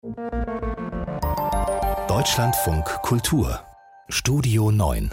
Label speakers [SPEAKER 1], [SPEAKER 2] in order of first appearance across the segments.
[SPEAKER 1] Deutschlandfunk Kultur Studio 9.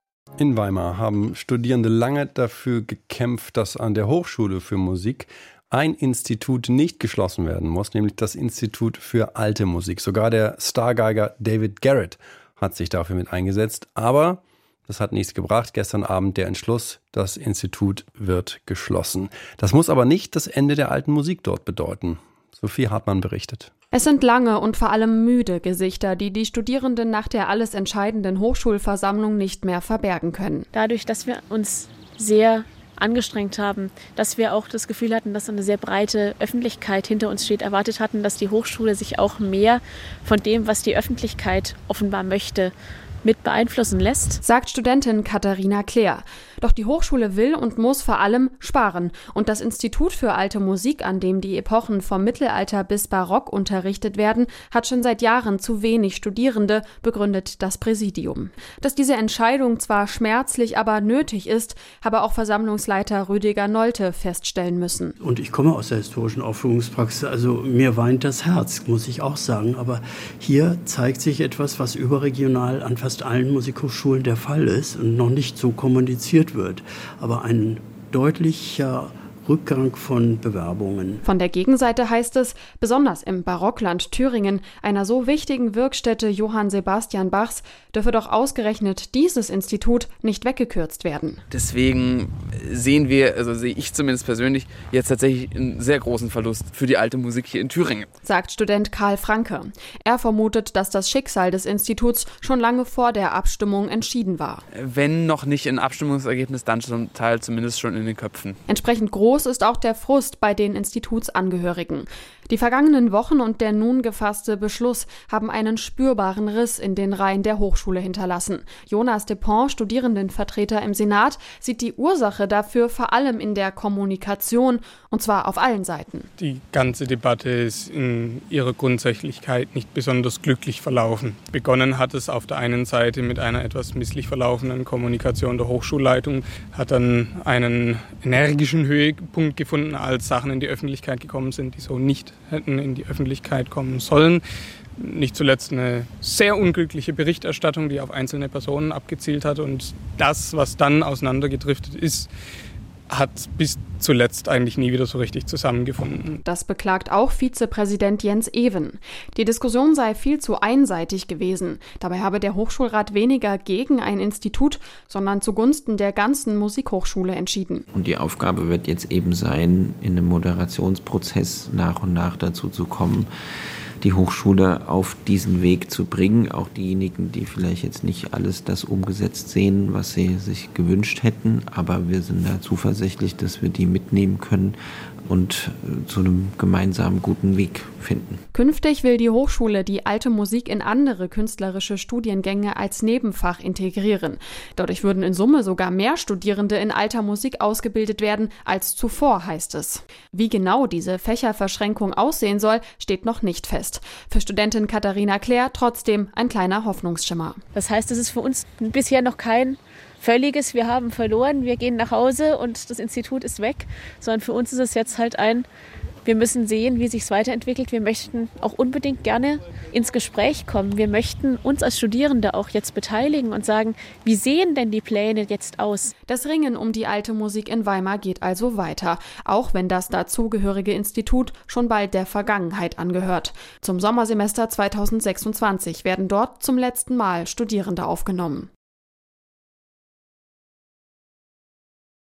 [SPEAKER 2] In Weimar haben Studierende lange dafür gekämpft, dass an der Hochschule für Musik ein Institut nicht geschlossen werden muss, nämlich das Institut für alte Musik. Sogar der Stargeiger David Garrett hat sich dafür mit eingesetzt. Aber das hat nichts gebracht. Gestern Abend der Entschluss, das Institut wird geschlossen. Das muss aber nicht das Ende der alten Musik dort bedeuten. Sophie Hartmann berichtet.
[SPEAKER 3] Es sind lange und vor allem müde Gesichter, die die Studierenden nach der alles entscheidenden Hochschulversammlung nicht mehr verbergen können.
[SPEAKER 4] Dadurch, dass wir uns sehr angestrengt haben, dass wir auch das Gefühl hatten, dass eine sehr breite Öffentlichkeit hinter uns steht, erwartet hatten, dass die Hochschule sich auch mehr von dem, was die Öffentlichkeit offenbar möchte, mit beeinflussen lässt,
[SPEAKER 3] sagt Studentin Katharina Kleer. Doch die Hochschule will und muss vor allem sparen. Und das Institut für alte Musik, an dem die Epochen vom Mittelalter bis Barock unterrichtet werden, hat schon seit Jahren zu wenig Studierende, begründet das Präsidium. Dass diese Entscheidung zwar schmerzlich, aber nötig ist, habe auch Versammlungsleiter Rüdiger Nolte feststellen müssen.
[SPEAKER 5] Und ich komme aus der historischen Aufführungspraxis, also mir weint das Herz, muss ich auch sagen. Aber hier zeigt sich etwas, was überregional an fast allen Musikhochschulen der Fall ist und noch nicht so kommuniziert wird. Aber ein deutlicher Rückgang von Bewerbungen.
[SPEAKER 3] Von der Gegenseite heißt es, besonders im Barockland Thüringen, einer so wichtigen Wirkstätte Johann Sebastian Bachs, dürfe doch ausgerechnet dieses Institut nicht weggekürzt werden.
[SPEAKER 6] Deswegen sehe ich zumindest persönlich, jetzt tatsächlich einen sehr großen Verlust für die alte Musik hier in Thüringen. Sagt
[SPEAKER 3] Student Karl Franke. Er vermutet, dass das Schicksal des Instituts schon lange vor der Abstimmung entschieden war.
[SPEAKER 6] Wenn noch nicht ein Abstimmungsergebnis, dann zum Teil zumindest schon in den Köpfen.
[SPEAKER 3] Entsprechend groß ist auch der Frust bei den Institutsangehörigen. Die vergangenen Wochen und der nun gefasste Beschluss haben einen spürbaren Riss in den Reihen der Hochschule hinterlassen. Jonas Depont, Studierendenvertreter im Senat, sieht die Ursache dafür vor allem in der Kommunikation, und zwar auf allen Seiten.
[SPEAKER 7] Die ganze Debatte ist in ihrer Grundsätzlichkeit nicht besonders glücklich verlaufen. Begonnen hat es auf der einen Seite mit einer etwas misslich verlaufenden Kommunikation der Hochschulleitung, hat dann einen energischen Höhepunkt gefunden, als Sachen in die Öffentlichkeit gekommen sind, die so nicht hätten in die Öffentlichkeit kommen sollen. Nicht zuletzt eine sehr unglückliche Berichterstattung, die auf einzelne Personen abgezielt hat. Und das, was dann auseinandergedriftet ist, hat bis zuletzt eigentlich nie wieder so richtig zusammengefunden.
[SPEAKER 3] Das beklagt auch Vizepräsident Jens Even. Die Diskussion sei viel zu einseitig gewesen. Dabei habe der Hochschulrat weniger gegen ein Institut, sondern zugunsten der ganzen Musikhochschule entschieden.
[SPEAKER 8] Und die Aufgabe wird jetzt eben sein, in einem Moderationsprozess nach und nach dazu zu kommen, die Hochschule auf diesen Weg zu bringen. Auch diejenigen, die vielleicht jetzt nicht alles das umgesetzt sehen, was sie sich gewünscht hätten. Aber wir sind da zuversichtlich, dass wir die mitnehmen können und zu einem gemeinsamen guten Weg finden.
[SPEAKER 3] Künftig will die Hochschule die alte Musik in andere künstlerische Studiengänge als Nebenfach integrieren. Dadurch würden in Summe sogar mehr Studierende in alter Musik ausgebildet werden als zuvor, heißt es. Wie genau diese Fächerverschränkung aussehen soll, steht noch nicht fest. Für Studentin Katharina Kleer trotzdem ein kleiner Hoffnungsschimmer.
[SPEAKER 4] Das heißt, es ist für uns bisher noch kein völliges, wir haben verloren, wir gehen nach Hause und das Institut ist weg, sondern für uns ist es jetzt halt wir müssen sehen, wie sich es weiterentwickelt. Wir möchten auch unbedingt gerne ins Gespräch kommen. Wir möchten uns als Studierende auch jetzt beteiligen und sagen, wie sehen denn die Pläne jetzt aus?
[SPEAKER 3] Das Ringen um die alte Musik in Weimar geht also weiter, auch wenn das dazugehörige Institut schon bald der Vergangenheit angehört. Zum Sommersemester 2026 werden dort zum letzten Mal Studierende aufgenommen.